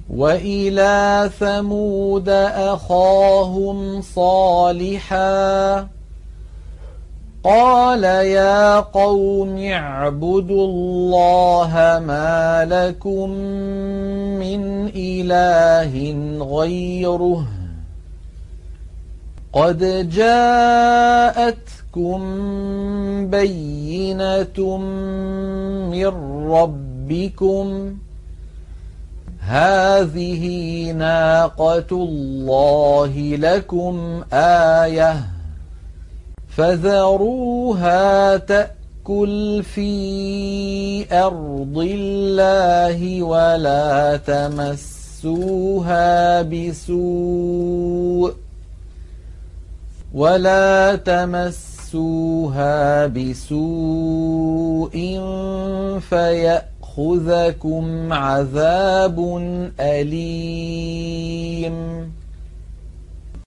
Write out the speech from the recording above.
وإلى ثمود أخاهم صالحا قال يا قوم اعبدوا الله ما لكم من إله غيره قد جاءتكم بينة من ربكم هذه ناقة الله لكم آية فذروها تأكل في أرض الله ولا تمسوها بسوء فيأخذكم عذاب أليم.